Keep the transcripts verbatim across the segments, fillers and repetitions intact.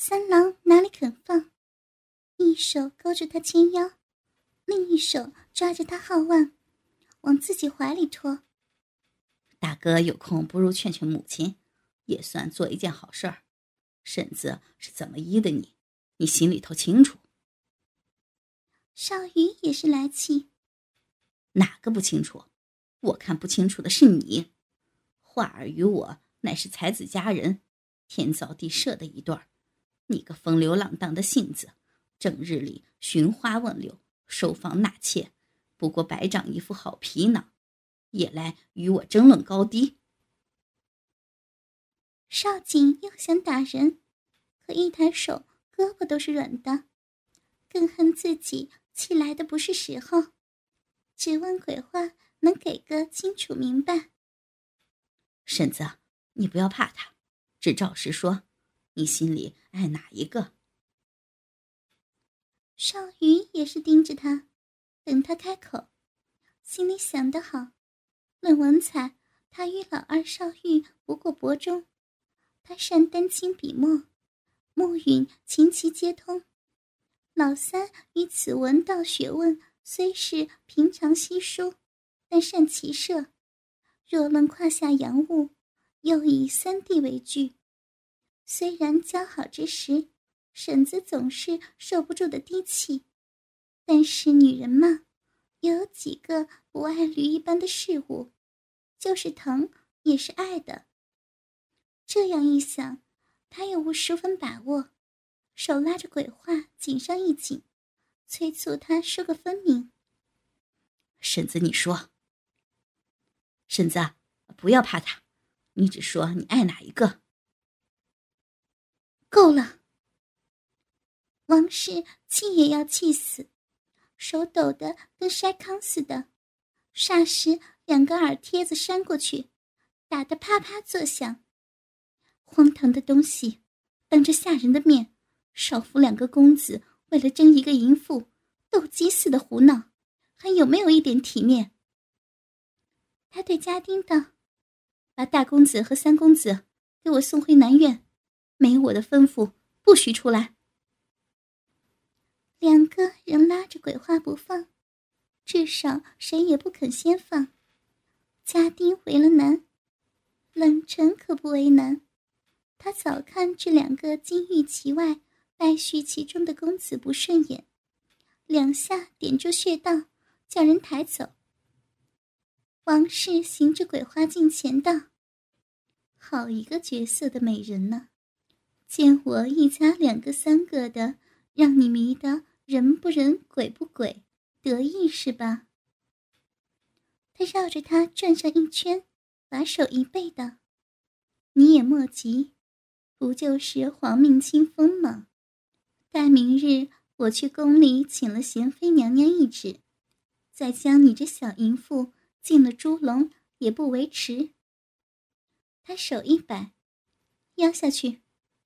三郎哪里肯放，一手勾着他纤腰，另一手抓着他皓腕，往自己怀里拖。 大哥有空不如劝劝母亲，也算做一件好事儿。婶子是怎么依的你，你心里头清楚。 少羽也是来气。 哪个不清楚？我看不清楚的是你。画儿与我乃是才子佳人，天造地设的一对儿。你个风流浪荡的性子，整日里寻花问柳，收房纳妾，不过白长一副好皮囊，也来与我争论高低。 少景又想打人，可一抬手胳膊都是软的，更恨自己气来的不是时候，只问鬼话能给个清楚明白。 婶子，你不要怕他，只照实说，你心里爱哪一个？ 少羽也是盯着他，等他开口，心里想得好，论文采，他与老二少玉不过伯仲，他善丹青笔墨，木允琴棋皆通。老三与此文道学问虽是平常稀疏，但善骑射，若论胯下洋物，又以三弟为据。虽然交好之时，婶子总是受不住的低气，但是女人嘛，又有几个不爱驴一般的事物，就是疼也是爱的。这样一想，他又无十分把握，手拉着鬼话紧上一紧，催促他说个分明。 婶子，你说。婶子，不要怕他，你只说你爱哪一个。 够了！王氏气也要气死，手抖得跟筛糠似的，霎时两个耳贴子扇过去，打得啪啪作响。荒唐的东西，当着下人的面，少妇两个公子为了争一个淫妇，斗鸡似的胡闹，还有没有一点体面？他对家丁道：“把大公子和三公子给我送回南院，没有我的吩咐，不许出来。”两个人拉着鬼话不放，至少谁也不肯先放。家丁为了难，冷晨可不为难。他早看这两个金玉其外败絮其中的公子不顺眼，两下点住穴道，叫人抬走。王氏行着鬼花近前道：“好一个绝色的美人呢！见我一家两个三个的，让你迷得人不人鬼不鬼，得意是吧？”他绕着他转上一圈，把手一背道：“你也莫急，不就是皇命清风吗？待明日我去宫里请了贤妃娘娘一旨，再将你这小淫妇进了猪笼也不为迟。”他手一摆，腰下去。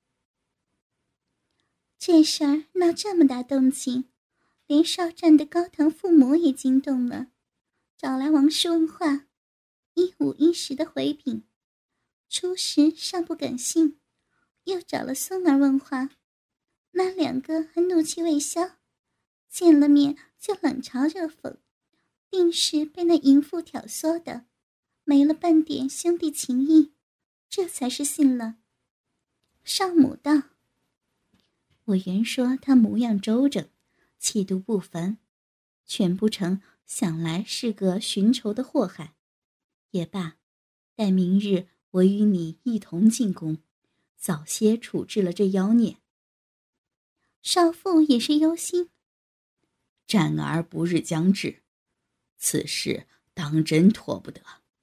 这事儿闹这么大动静，连少战的高堂父母也惊动了，找来王氏问话，一五一十的回禀。初时尚不敢信，又找了孙儿问话，那两个还怒气未消，见了面就冷嘲热讽，定是被那淫妇挑唆的，没了半点兄弟情谊，这才是信了。少母道：“我原说他模样周正，气度不凡，全不成想来是个寻仇的祸害。也罢，待明日我与你一同进宫，早些处置了这妖孽。”少妇也是忧心， 战而不日将至，此事当真拖不得。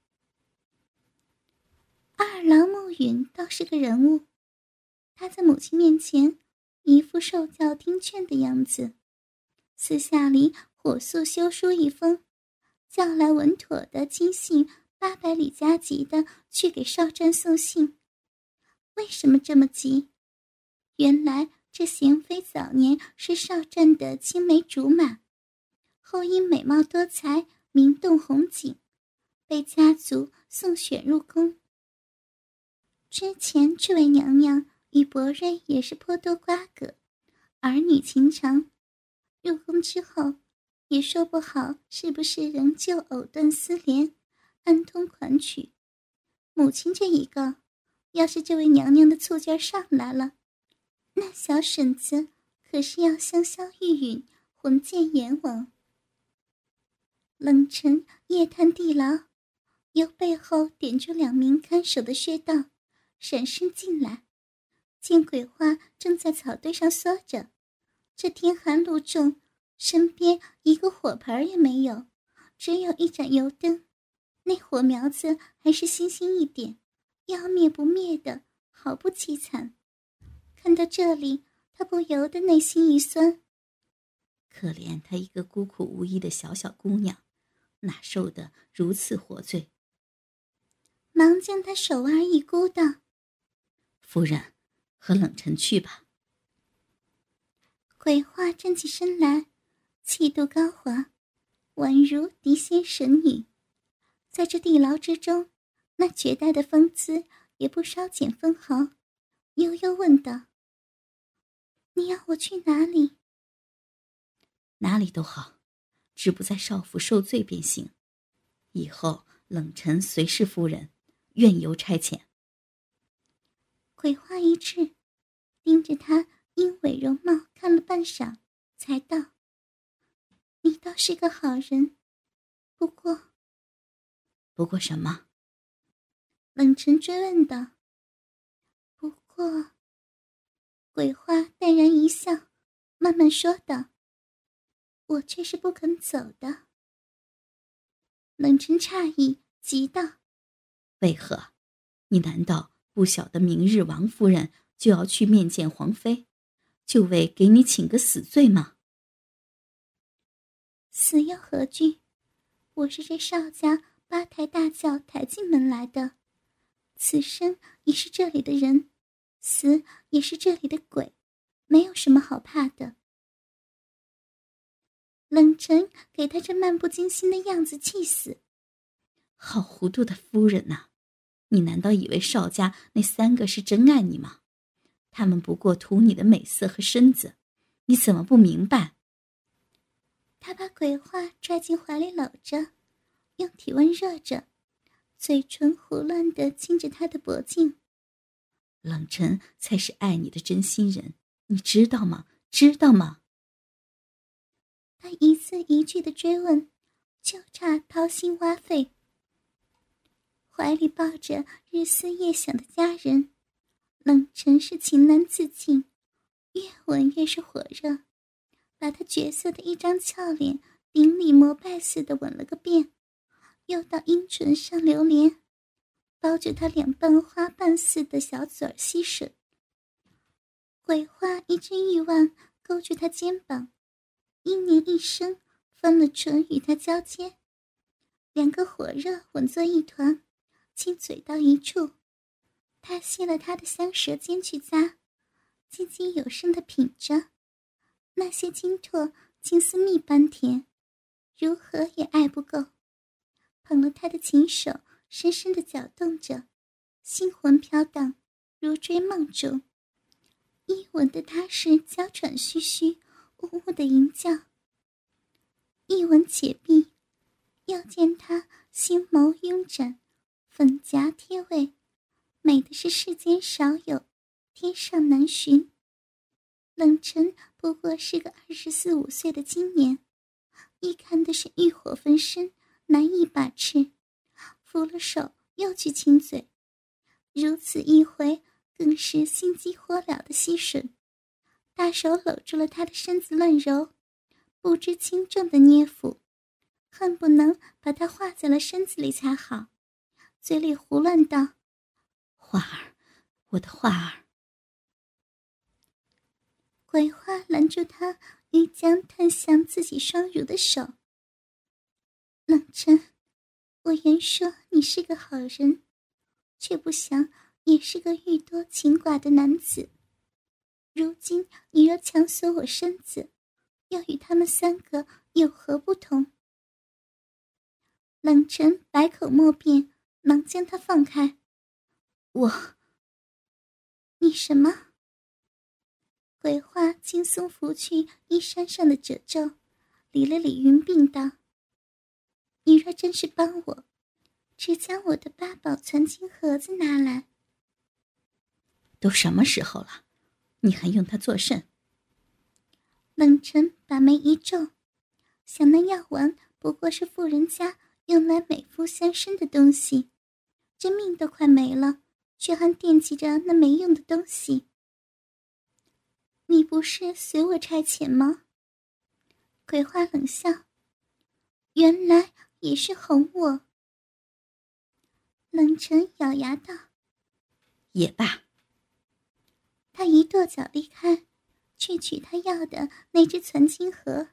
二郎暮允倒是个人物，他在母亲面前一副受教听劝的样子，私下里火速修书一封，叫来稳妥的亲信八百里加急的去给少战送信。为什么这么急？原来这贤妃早年是少战的青梅竹马，后因美貌多才名动红景，被家族送选入宫。之前这位娘娘与博瑞也是颇多瓜葛，儿女情长。入宫之后，也说不好是不是仍旧藕断丝连，暗通款曲。母亲这一个，要是这位娘娘的醋劲儿上来了，那小婶子可是要香消玉殒，魂见阎王。冷晨夜探地牢，由背后点着两名看守的穴道，闪身进来，见鬼花正在草堆上缩着，这天寒路重，身边一个火盆也没有，只有一盏油灯，那火苗子还是星星一点，要灭不灭的，好不凄惨。看到这里，他不由得内心一酸， 可怜她一个孤苦无依的小小姑娘，哪受得如此活罪。 忙将他手腕一箍道： 夫人，和冷晨去吧。 鬼花站起身来，气度高华，宛如狄仙神女。在这地牢之中，那绝代的风姿也不稍减分毫，悠悠问道：你要我去哪里？ 哪里都好，只不在少府受罪便行。以后冷晨随侍夫人，愿由差遣。 鬼花一滞，盯着他英伟容貌看了半晌，才道：你倒是个好人，不过…… 不过什么？ 冷晨追问道。不过……鬼花淡然一笑，慢慢说道：我却是不肯走的。冷晨诧异，急道： 为何？你难道不晓得明日王夫人就要去面见皇妃，就为给你请个死罪吗？ 死又何惧？我是这邵家八抬大轿抬进门来的，此生已是这里的人，死也是这里的鬼，没有什么好怕的。冷晨给他这漫不经心的样子气死。 好糊涂的夫人啊，你难道以为邵家那三个是真爱你吗？他们不过图你的美色和身子，你怎么不明白？ 他把鬼花拽进怀里搂着，用体温热着，嘴唇胡乱地亲着他的脖颈。 冷晨才是爱你的真心人，你知道吗？知道吗？ 他一字一句的追问，就差掏心挖肺。怀里抱着日思夜想的家人，冷晨是情难自禁，越吻越是火热，把他绝色的一张俏脸顶礼膜拜似的吻了个遍，又到阴唇上流连，包着他两瓣花瓣似的小嘴儿吸吮。鬼花一阵欲望勾住他肩膀，一年一声分了唇与他交接，两个火热混作一团，亲嘴到一处。他吸了他的香舌尖去咂，津津有声地品着，那些精唾竟似蜜般甜，如何也爱不够。捧了他的琴手深深地搅动着，心魂飘荡，如追梦中。一吻的他是娇喘吁吁，呜呜的吟叫。一吻且毕，又见他星眸慵展，粉颊贴位，美的是世间少有，天上难寻。冷晨不过是个二十四五岁的青年，一看的是欲火焚身，难以把持，扶了手又去亲嘴，如此一回更是心急火燎的吸吮，大手搂住了他的身子乱揉，不知轻重的捏抚，恨不能把他化在了身子里才好，嘴里胡乱道： 花儿，我的花儿。 鬼花拦住他欲将探向自己双乳的手。冷晨，我原说你是个好人，却不想也是个欲多情寡的男子。如今你若强索我身子，又与他们三个有何不同？冷晨百口莫辩，忙将他放开。 我…… 你什么？ 轻松拂去衣衫上的褶皱，理了理云鬓道：你若真是帮我，只将我的八宝攒金盒子拿来。 都什么时候了，你还用它作甚？ 冷晨把眉一皱，想那药丸不过是富人家用来美肤相身的东西，这命都快没了，却还惦记着那没用的东西。你不是随我差遣吗？葵花冷笑，原来也是哄我。冷晨咬牙道： 也罢。 他一跺脚离开，去取他要的那只攒金盒。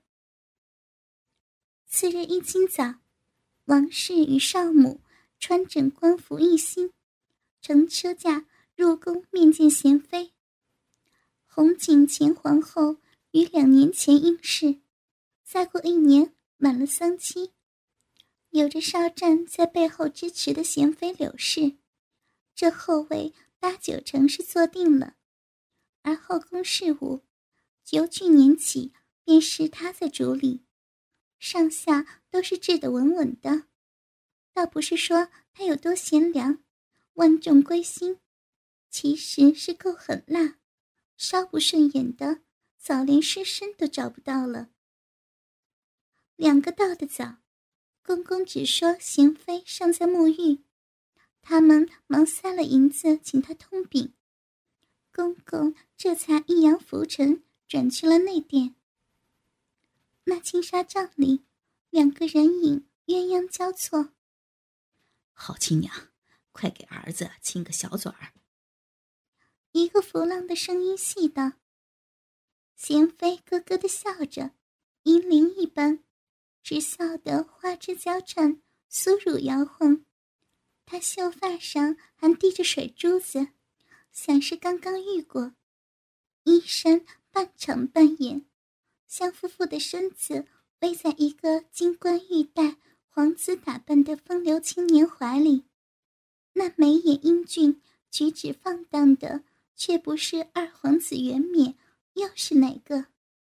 次日一清早，王氏与少母穿整官服一新，乘车驾入宫面见贤妃。红景前皇后于两年前应试，再过一年满了丧期。有着少战在背后支持的贤妃柳氏，这后位八九成是坐定了。而后宫事务，由去年起便是他在主理，上下都是治得稳稳的。倒不是说他有多贤良，万众归心，其实是够狠辣，稍不顺眼的，早连尸身都找不到了。两个到的早，公公只说贤妃尚在沐浴，他们忙塞了银子请他通禀。公公这才一扬拂尘，转去了内殿。那金纱帐里，两个人影鸳鸯交错。 好亲娘，快给儿子亲个小嘴儿。 一个浮浪的声音细道。贤妃咯咯地笑着，银铃一般，只笑得花枝交颤，酥乳摇晃。她秀发上还滴着水珠子，像是刚刚浴过，衣衫半敞半掩，香夫妇的身子偎在一个金冠玉带、皇子打扮的风流青年怀里。那眉眼英俊、举止放荡的，却不是二皇子元冕，又是哪个？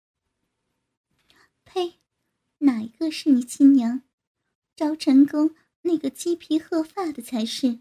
呸！哪一个是你亲娘？昭成宫那个鸡皮鹤发的才是。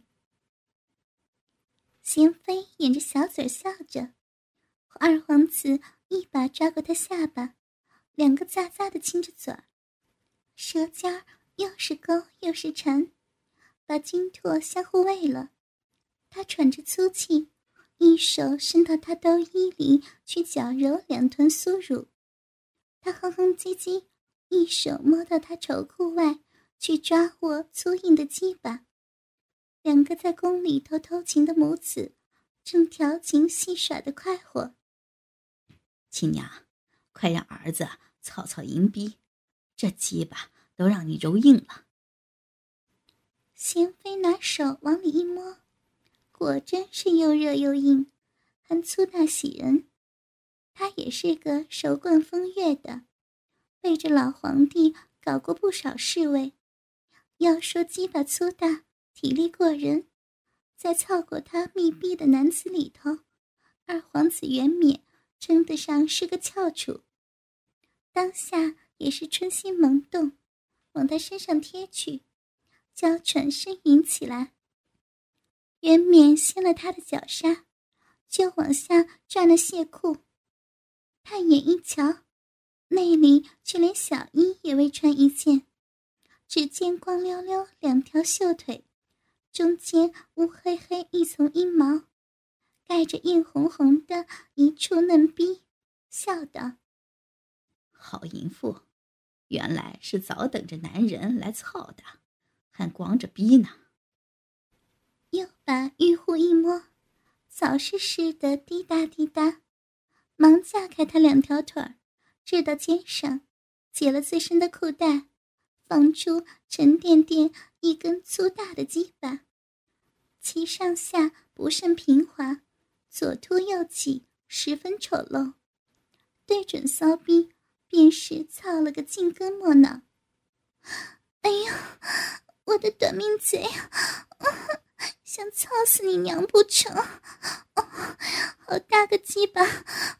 贤妃掩着小嘴笑着，二皇子一把抓过她下巴，两个咂咂的亲着嘴儿，舌尖又是勾又是缠，把金唾相互喂了。他喘着粗气，一手伸到他兜衣里去搅揉两团酥乳，他哼哼唧唧，一手摸到他绸裤外去抓握粗硬的鸡巴。两个在宫里头偷情的母子正调情戏耍的快活。 亲娘，快让儿子操操银逼，这鸡巴都让你揉硬了。 贤妃拿手往里一摸，果真是又热又硬，还粗大喜人。她也是个熟惯风月的，背着老皇帝搞过不少侍卫。要说鸡巴粗大，体力过人，在操过他密闭的男子里头，二皇子元冕称得上是个翘楚。当下也是春心萌动，往他身上贴去，娇喘呻吟起来。元冕掀了他的绞纱，就往下拽了亵裤。探眼一瞧，内里却连小衣也未穿一件，只见光溜溜两条秀腿，中间乌黑黑一丛阴毛，盖着艳红红的一处嫩逼，笑道： 好淫妇，原来是早等着男人来操的，还光着逼呢。 又把玉户一摸，早是湿得滴答滴答，忙架开他两条腿儿，掷到肩上，解了最深的裤带，放出沉甸甸一根粗大的鸡巴，其上下不甚平滑，左凸右起，十分丑陋。对准骚逼，便是操了个尽根末脑。哎呀，我的短命嘴啊！想操死你娘不成？哦，好大个鸡巴！哦，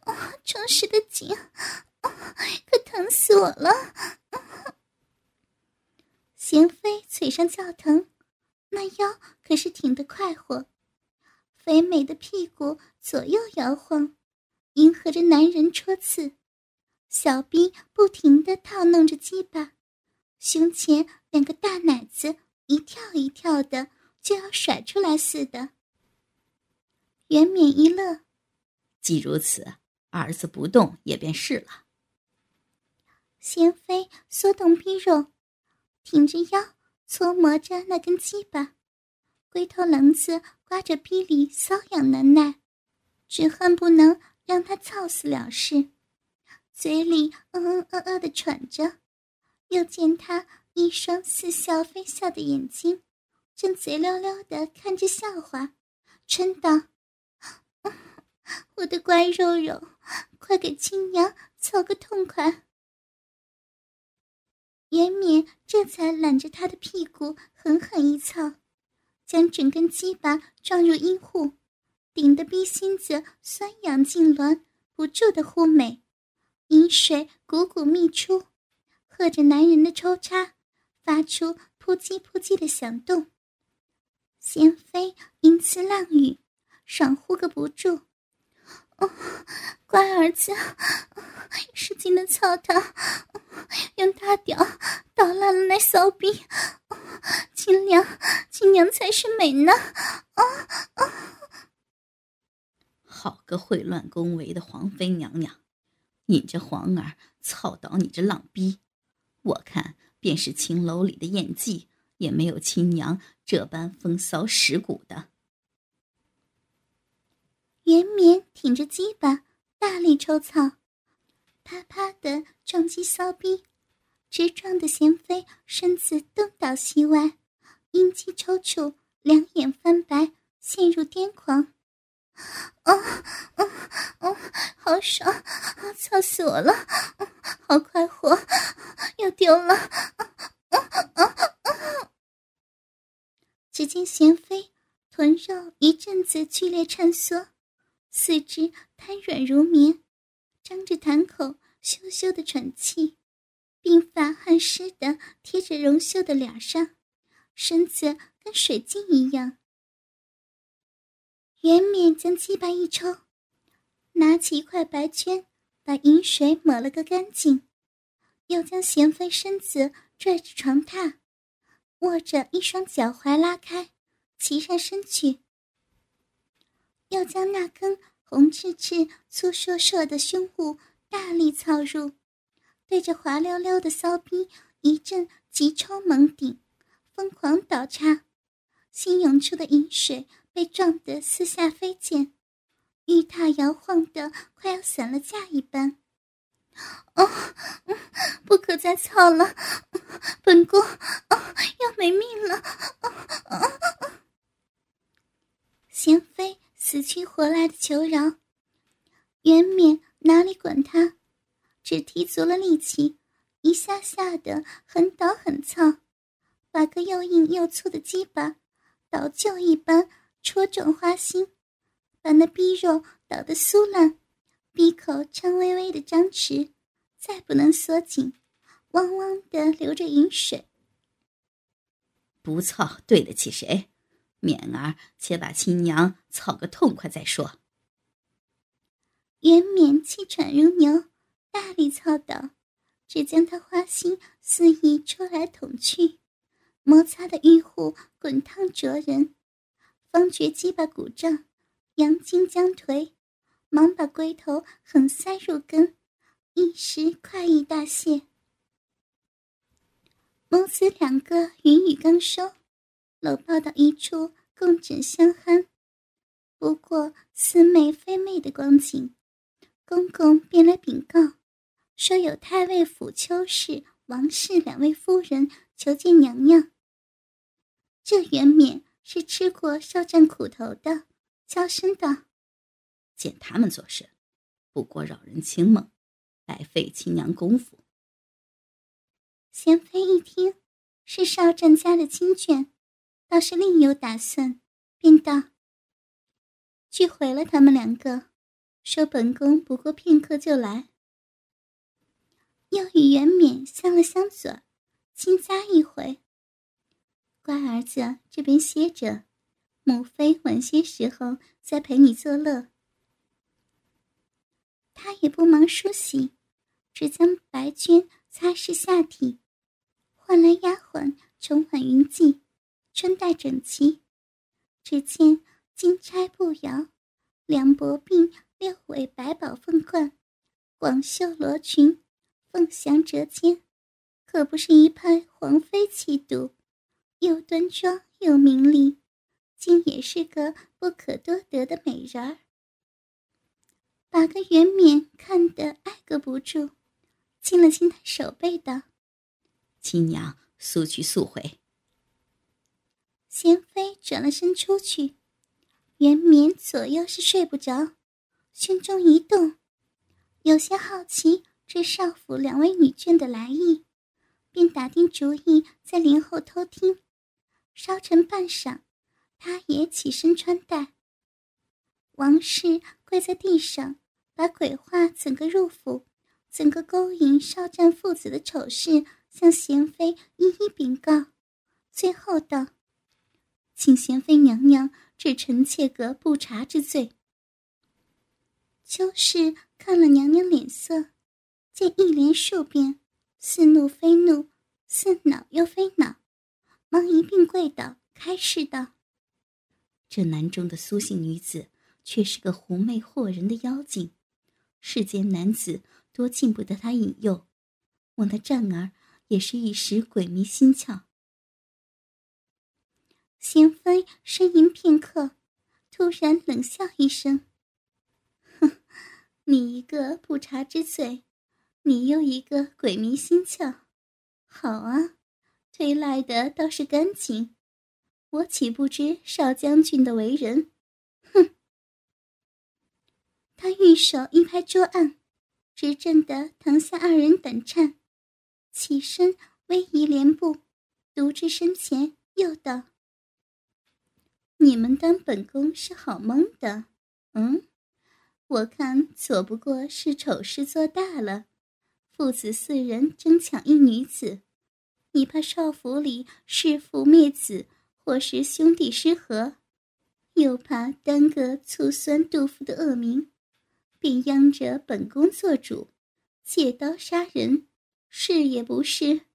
充实的紧，可疼死我了。贤妃嘴上叫疼，那腰可是挺得快活，肥美的屁股左右摇晃，迎合着男人戳刺，小臂不停地套弄着鸡巴，胸前两个大奶子一跳一跳的，就要甩出来似的。袁冕一乐， 既如此，儿子不动也便是了。 贤妃缩动逼肉，挺着腰搓磨着那根鸡巴，龟头棱子刮着逼里瘙痒难耐，只恨不能让他操死了事，嘴里嗯嗯嗯嗯地喘着。又见他一双似笑非笑的眼睛正贼溜溜地看着笑话，嗔道：我的乖肉肉，快给亲娘操个痛快。袁冕这才揽着他的屁股狠狠一操，将整根鸡巴撞入阴户，顶得逼心子酸痒痉挛，不住的呼美，阴水汩汩泌出，和着男人的抽插，发出扑叽扑叽的响动。贤妃因此浪语，爽呼个不住。哦，乖儿子，使劲的操他，用大屌捣烂了那骚逼，亲娘，亲娘才是美呢！啊啊！ 好个会乱恭维的皇妃娘娘，引着皇儿操倒你这浪逼，我看便是青楼里的艳妓，也没有亲娘这般风骚蚀骨的。 袁冕挺着鸡巴，大力抽操，啪啪的撞击骚逼，直撞的贤妃身子东倒西歪，阴肌抽搐，两眼翻白，陷入癫狂。哦哦哦，好爽，操死我了！好快活，又丢了！啊啊啊！只见贤妃臀肉一阵子剧烈颤缩，四肢瘫软如棉，张着痰口羞羞的喘气，鬓发汗湿的贴着荣秀的脸上，身子跟水晶一样。袁冕将鸡巴一抽，拿起一块白绢，把饮水抹了个干净，又将贤妃身子拽着床榻，握着一双脚踝拉开，骑上身去，又将那根红赤赤粗硕硕的胸部大力操入，对着滑溜溜的骚逼一阵急抽猛顶，疯狂倒插，新涌出的饮水被撞得四下飞溅，玉榻摇晃得快要散了架一般。哦，不可再操了，本宫哦要没命了！哦哦哦！贤妃死去活来的求饶，袁冕哪里管他，只提足了力气，一下下的横倒狠操，把个又硬又粗的鸡巴倒臼一般戳中花心，把那逼肉捣得酥烂，闭口颤巍巍的张弛，再不能缩紧，汪汪的流着饮水。 不操对得起谁？冕儿且把亲娘操个痛快再说。 袁冕气喘如牛，大力操倒，只将他花心肆意戳来捅去，摩擦的玉户滚烫灼人，方觉鸡巴鼓胀，阳精将颓，忙把龟头狠塞入根，一时快意大泄。母子两个云雨刚收，搂抱到一处共枕相酣。不过似媚非媚的光景，公公便来禀告，说有太尉府邱氏、王氏两位夫人求见娘娘。这袁冕是吃过少战苦头的，悄声道： 见他们做甚？不过扰人清梦，白费亲娘功夫。 贤妃一听是少战家的亲眷，倒是另有打算，便道：去回了他们两个， 说本宫不过片刻就来。又与元冕相了相嘴，轻咂一回。乖儿子这边歇着，母妃晚些时候再陪你作乐。他也不忙梳洗，只将白绢擦拭下体，唤来丫鬟重挽云髻，穿戴整齐。只见金钗步摇，两脖鬓六尾百宝凤冠，广袖罗裙，凤翔折肩，可不是一派皇妃气度，又端庄又明丽，竟也是个不可多得的美人儿。把个元冕看得爱个不住，亲了亲他手背道： 亲娘速去速回。 贤妃转了身出去，元冕左右是睡不着，胸中一动，有些好奇这少府两位女眷的来意，便打定主意在帘后偷听。稍沉半晌，他也起身穿戴。王氏跪在地上，把鬼话怎个入府，怎个勾引少战父子的丑事向贤妃一一禀告，最后道：请贤妃娘娘治臣妾个不察之罪。邱氏看了娘娘脸色，见一连数遍，似怒非怒，似恼又非恼，忙一并跪倒，开示道： 这南中的苏姓女子却是个狐媚惑人的妖精，世间男子多禁不得她引诱，我那战儿也是一时鬼迷心窍。 贤妃呻吟片刻，突然冷笑一声：哼，你一个不察之罪，你又一个鬼迷心窍，好啊，推赖的倒是干净，我岂不知少将军的为人？哼！他玉手一拍桌案，直震得堂下二人胆颤，起身微移帘步，独至身前，又道：你们当本宫是好蒙的，嗯？我看左不过是丑事做大了，父子四人争抢一女子，你怕少府里弑父灭子，或是兄弟失和，又怕耽搁醋酸杜甫的恶名，便央着本宫做主，借刀杀人，是也不是？